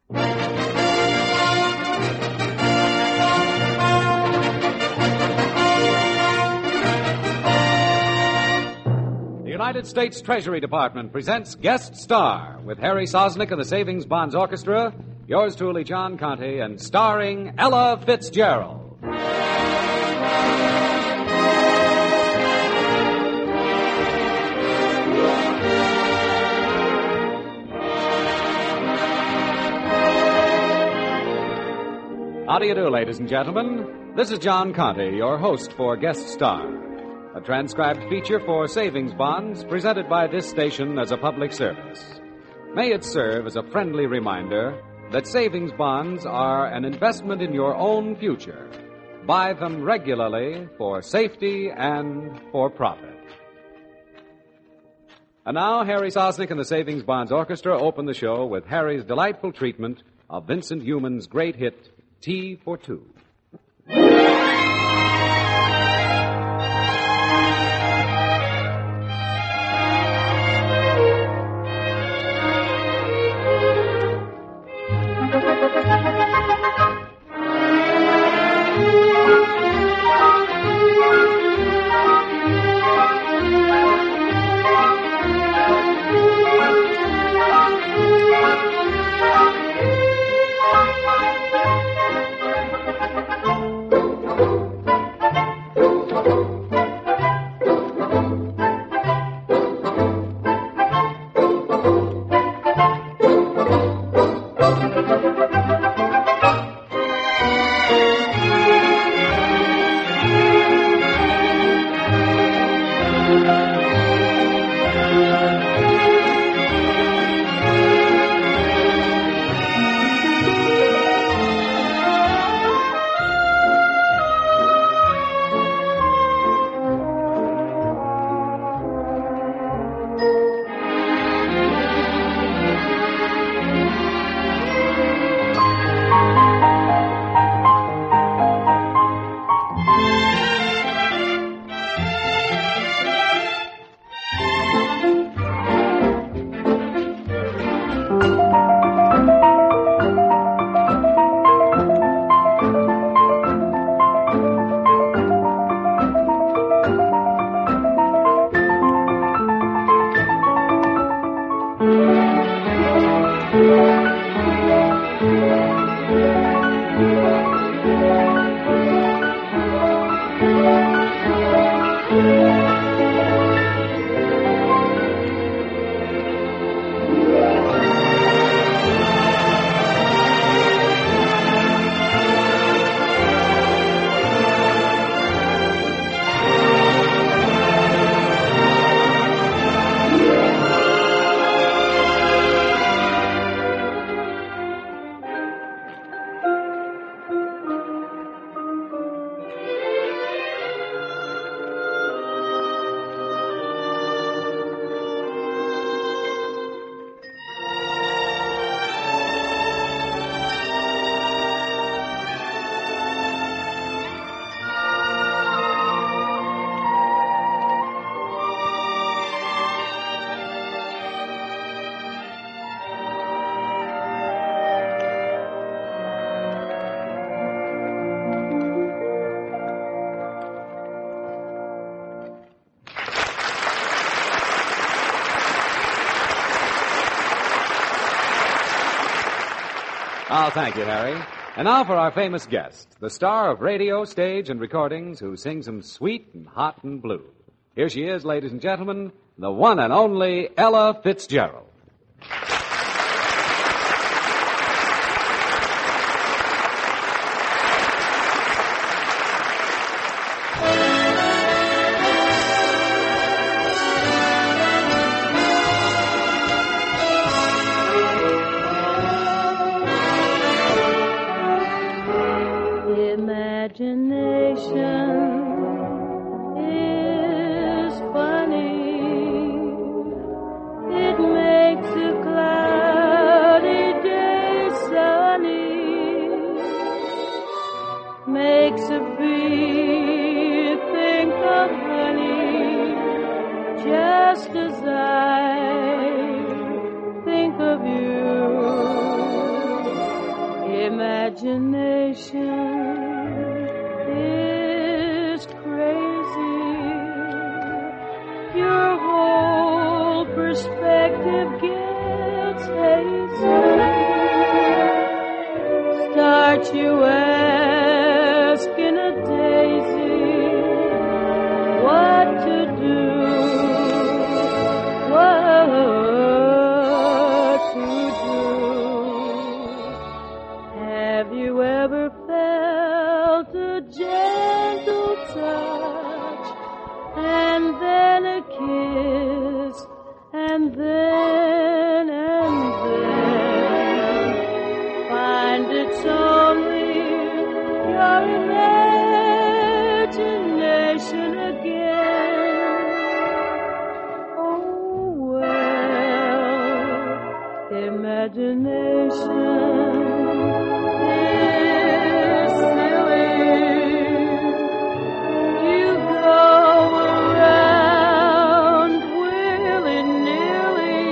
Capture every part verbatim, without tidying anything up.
The United States Treasury Department presents Guest Star with Harry Sosnick and the Savings Bonds Orchestra, yours truly, John Conte, and starring Ella Fitzgerald. How do you do, ladies and gentlemen? This is John Conte, your host for Guest Star, a transcribed feature for savings bonds presented by this station as a public service. May it serve as a friendly reminder that savings bonds are an investment in your own future. Buy them regularly for safety and for profit. And now, Harry Sosnick and the Savings Bonds Orchestra open the show with Harry's delightful treatment of Vincent Youmans' great hit, Tea for Two. Oh, thank you, Harry. And now for our famous guest, the star of radio, stage, and recordings who sings them sweet and hot and blue. Here she is, ladies and gentlemen, the one and only Ella Fitzgerald. Imagination is funny. It may imagination is crazy. Your whole perspective gets hazy. Start you asking a daisy what to do, what to do. Have you ever felt a gentle touch, and then a kiss, and then, and then find it's only your imagination again? Oh, well, imagination is silly. You go around willy-nilly.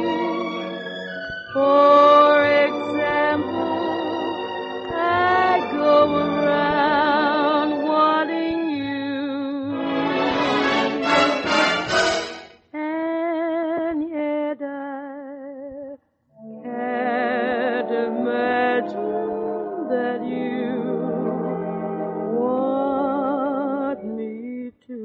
For example, I go around wanting you, and yet I can't imagine that you want me to.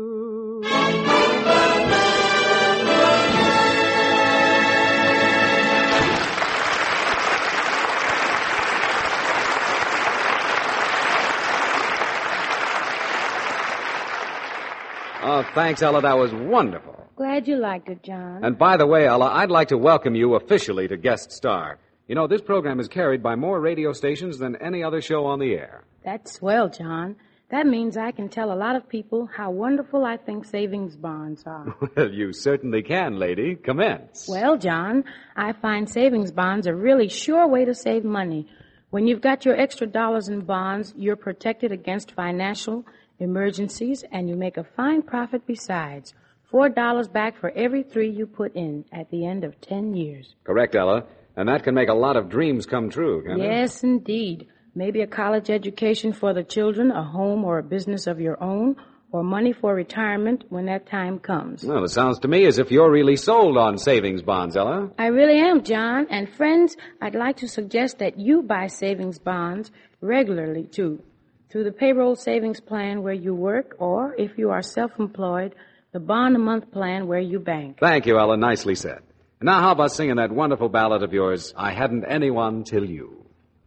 Oh, thanks, Ella. That was wonderful. Glad you liked it, John. And by the way, Ella, I'd like to welcome you officially to Guest Star. You know, this program is carried by more radio stations than any other show on the air. That's swell, John. That means I can tell a lot of people how wonderful I think savings bonds are. Well, you certainly can, lady. Commence. Well, John, I find savings bonds a really sure way to save money. When you've got your extra dollars in bonds, you're protected against financial emergencies, and you make a fine profit besides. Four dollars back for every three you put in at the end of ten years. Correct, Ella. And that can make a lot of dreams come true, can't it? Yes, indeed. Maybe a college education for the children, a home or a business of your own, or money for retirement when that time comes. Well, it sounds to me as if you're really sold on savings bonds, Ella. I really am, John. And friends, I'd like to suggest that you buy savings bonds regularly, too, through the payroll savings plan where you work, or, if you are self-employed, the bond-a-month plan where you bank. Thank you, Ella. Nicely said. And now how about singing that wonderful ballad of yours, I Hadn't Anyone Till You?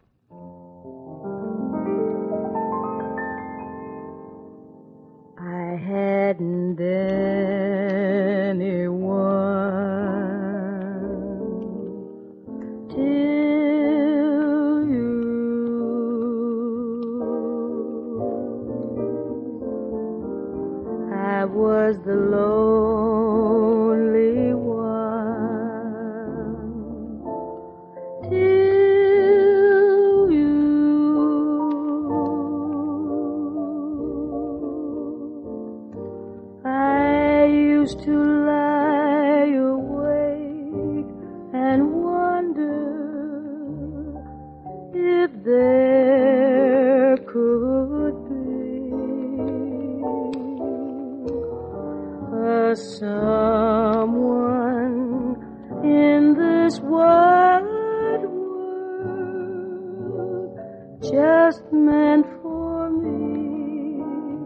I hadn't anyone till you. I was the lonely one till you. I used to lie awake and wonder if there could be a someone in this wide world just meant for me.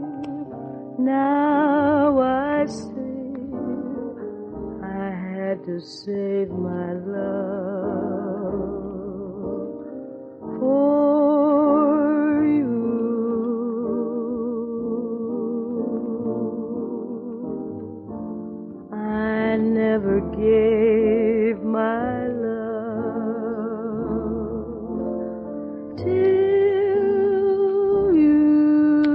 Now I say I had to save my love for you. I never gave my love till you.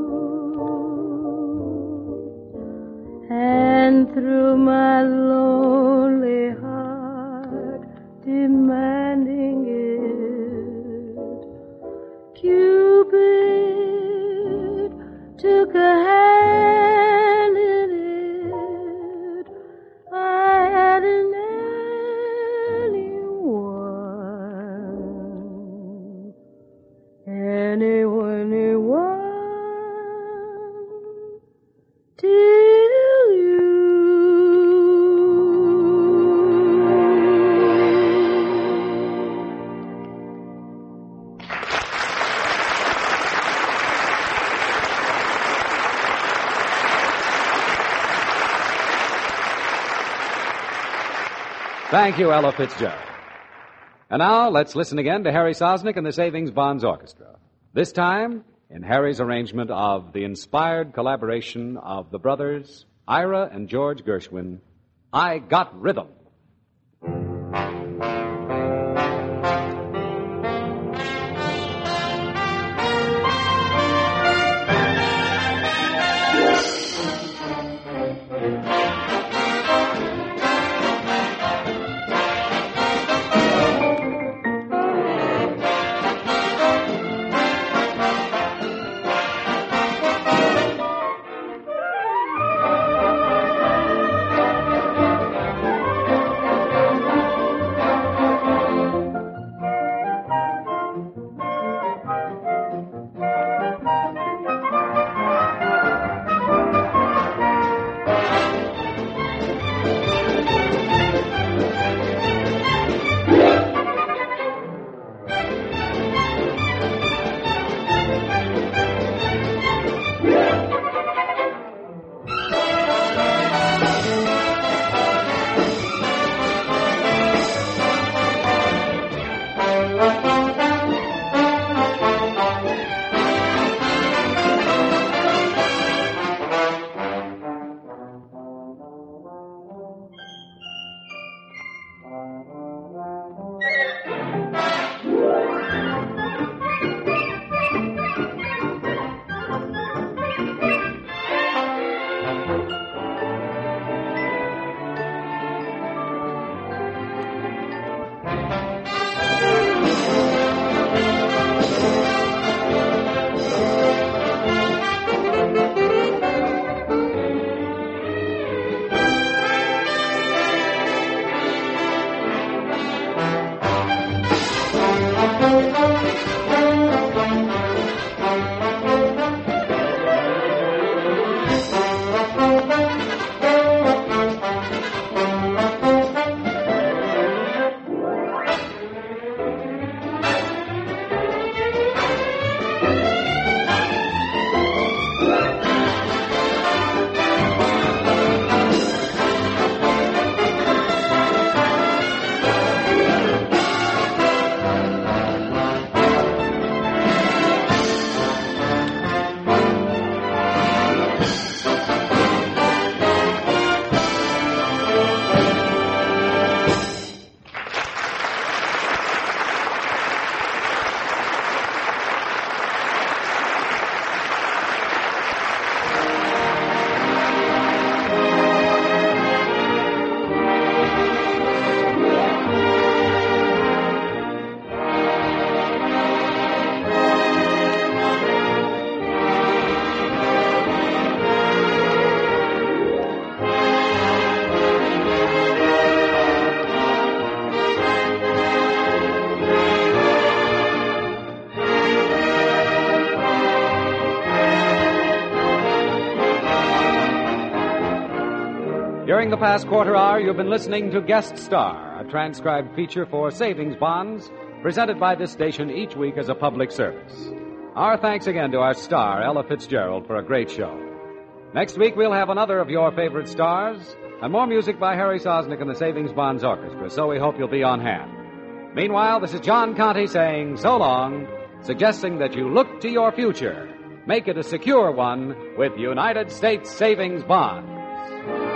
And through my lonely Thank you, Ella Fitzgerald. And now, let's listen again to Harry Sosnick and the Savings Bonds Orchestra. This time, in Harry's arrangement of the inspired collaboration of the brothers Ira and George Gershwin, I Got Rhythm. During the past quarter hour, you've been listening to Guest Star, a transcribed feature for savings bonds presented by this station each week as a public service. Our thanks again to our star, Ella Fitzgerald, for a great show. Next week, we'll have another of your favorite stars and more music by Harry Sosnick and the Savings Bonds Orchestra, so we hope you'll be on hand. Meanwhile, this is John Conte saying so long, suggesting that you look to your future. Make it a secure one with United States Savings Bonds.